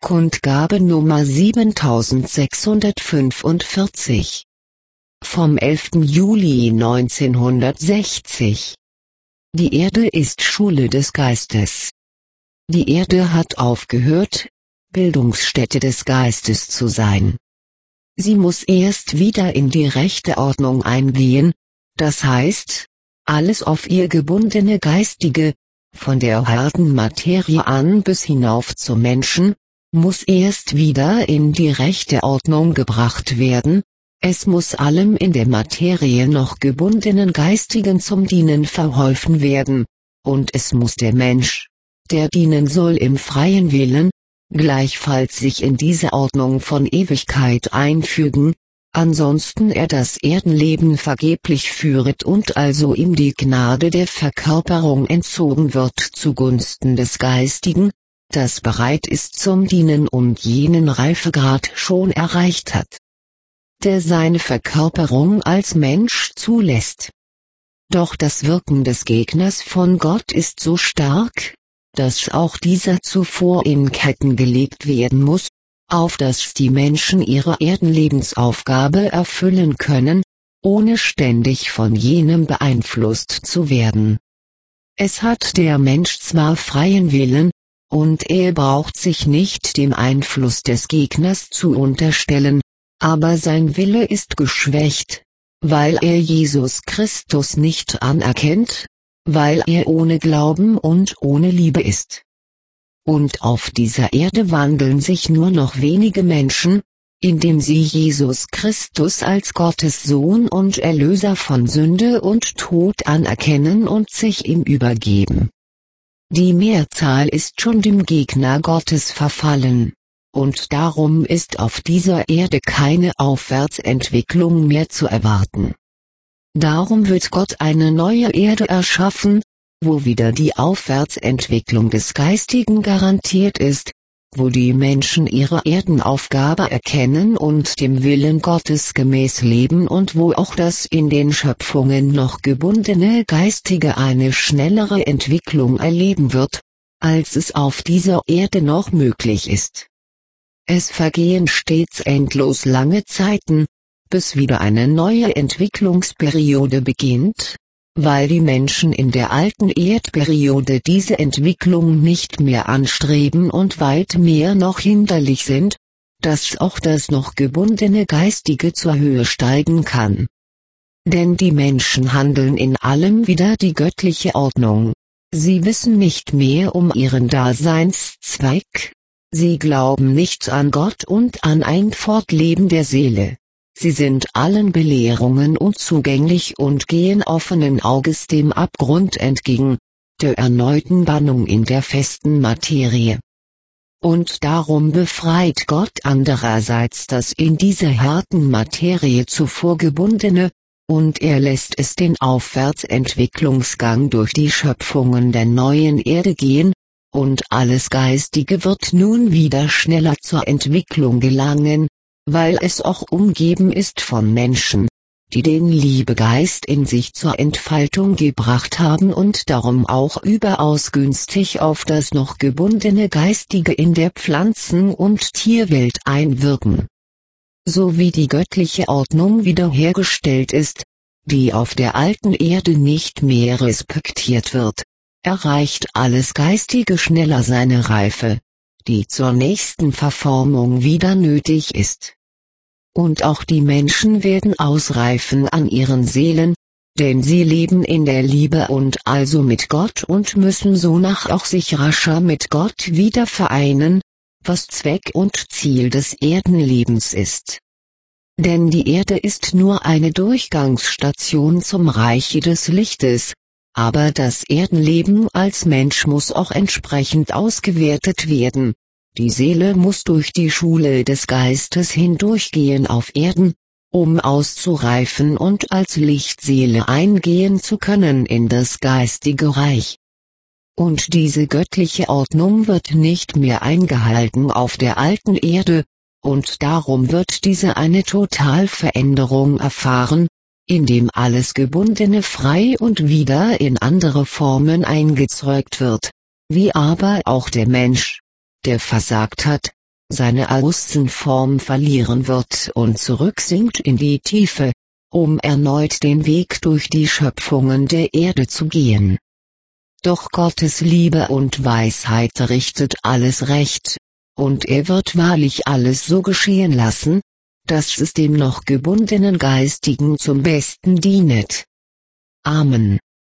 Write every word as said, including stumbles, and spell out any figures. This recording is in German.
Kundgabe Nummer siebentausendsechshundertfünfundvierzig. Vom elften Juli neunzehnhundertsechzig. Die Erde ist Schule des Geistes. Die Erde hat aufgehört, Bildungsstätte des Geistes zu sein. Sie muss erst wieder in die rechte Ordnung eingehen, das heißt, alles auf ihr gebundene Geistige, von der harten Materie an bis hinauf zum Menschen, muss erst wieder in die rechte Ordnung gebracht werden, es muss allem in der Materie noch gebundenen Geistigen zum Dienen verholfen werden, und es muss der Mensch, der dienen soll im freien Willen, gleichfalls sich in diese Ordnung von Ewigkeit einfügen, ansonsten er das Erdenleben vergeblich führet und also ihm die Gnade der Verkörperung entzogen wird zugunsten des Geistigen, das bereit ist zum Dienen und jenen Reifegrad schon erreicht hat, der seine Verkörperung als Mensch zulässt. Doch das Wirken des Gegners von Gott ist so stark, dass auch dieser zuvor in Ketten gelegt werden muss, auf dass die Menschen ihre Erdenlebensaufgabe erfüllen können, ohne ständig von jenem beeinflusst zu werden. Es hat der Mensch zwar freien Willen, und er braucht sich nicht dem Einfluss des Gegners zu unterstellen, aber sein Wille ist geschwächt, weil er Jesus Christus nicht anerkennt, weil er ohne Glauben und ohne Liebe ist. Und auf dieser Erde wandeln sich nur noch wenige Menschen, indem sie Jesus Christus als Gottes Sohn und Erlöser von Sünde und Tod anerkennen und sich ihm übergeben. Die Mehrzahl ist schon dem Gegner Gottes verfallen, und darum ist auf dieser Erde keine Aufwärtsentwicklung mehr zu erwarten. Darum wird Gott eine neue Erde erschaffen, wo wieder die Aufwärtsentwicklung des Geistigen garantiert ist, wo die Menschen ihre Erdenaufgabe erkennen und dem Willen Gottes gemäß leben und wo auch das in den Schöpfungen noch gebundene Geistige eine schnellere Entwicklung erleben wird, als es auf dieser Erde noch möglich ist. Es vergehen stets endlos lange Zeiten, bis wieder eine neue Entwicklungsperiode beginnt, weil die Menschen in der alten Erdperiode diese Entwicklung nicht mehr anstreben und weit mehr noch hinderlich sind, dass auch das noch gebundene Geistige zur Höhe steigen kann. Denn die Menschen handeln in allem wider die göttliche Ordnung, sie wissen nicht mehr um ihren Daseinszweck, sie glauben nicht an Gott und an ein Fortleben der Seele. Sie sind allen Belehrungen unzugänglich und gehen offenen Auges dem Abgrund entgegen, der erneuten Bannung in der festen Materie. Und darum befreit Gott andererseits das in dieser harten Materie zuvor gebundene, und er lässt es den Aufwärtsentwicklungsgang durch die Schöpfungen der neuen Erde gehen, und alles Geistige wird nun wieder schneller zur Entwicklung gelangen, weil es auch umgeben ist von Menschen, die den Liebegeist in sich zur Entfaltung gebracht haben und darum auch überaus günstig auf das noch gebundene Geistige in der Pflanzen- und Tierwelt einwirken. So wie die göttliche Ordnung wiederhergestellt ist, die auf der alten Erde nicht mehr respektiert wird, erreicht alles Geistige schneller seine Reife, die zur nächsten Verformung wieder nötig ist. Und auch die Menschen werden ausreifen an ihren Seelen, denn sie leben in der Liebe und also mit Gott und müssen sonach auch sich rascher mit Gott wieder vereinen, was Zweck und Ziel des Erdenlebens ist. Denn die Erde ist nur eine Durchgangsstation zum Reiche des Lichtes, aber das Erdenleben als Mensch muss auch entsprechend ausgewertet werden. Die Seele muss durch die Schule des Geistes hindurchgehen auf Erden, um auszureifen und als Lichtseele eingehen zu können in das geistige Reich. Und diese göttliche Ordnung wird nicht mehr eingehalten auf der alten Erde, und darum wird diese eine Totalveränderung erfahren, indem alles Gebundene frei und wieder in andere Formen eingezeugt wird, wie aber auch der Mensch, der versagt hat, seine Außenform verlieren wird und zurücksinkt in die Tiefe, um erneut den Weg durch die Schöpfungen der Erde zu gehen. Doch Gottes Liebe und Weisheit richtet alles recht, und er wird wahrlich alles so geschehen lassen, dass es dem noch gebundenen Geistigen zum Besten dienet. Amen.